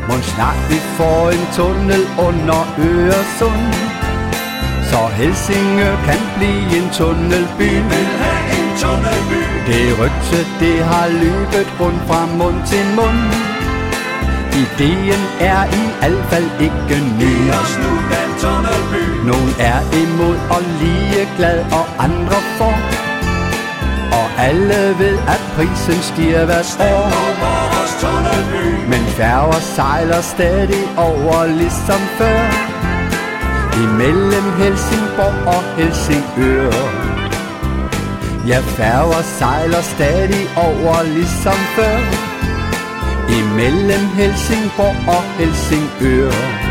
Mon snart vi får en tunnel under Øresund, så Helsinge kan blive en tunnelby. Vi vil have en tunnelby. Det rygte, det har løbet rundt fra mund til mund. Ideen er i alt fald ikke ny. Giv os nu den tunnelby. Nogen er imod og ligeglad, og andre for. Og alle ved, at prisen stiger hvert år. Vores tunnelby. Men færger sejler stadig over ligesom før, imellem Helsingborg og Helsingør. Ja, færger sejler stadig over ligesom før, imellem Helsingborg og Helsingør.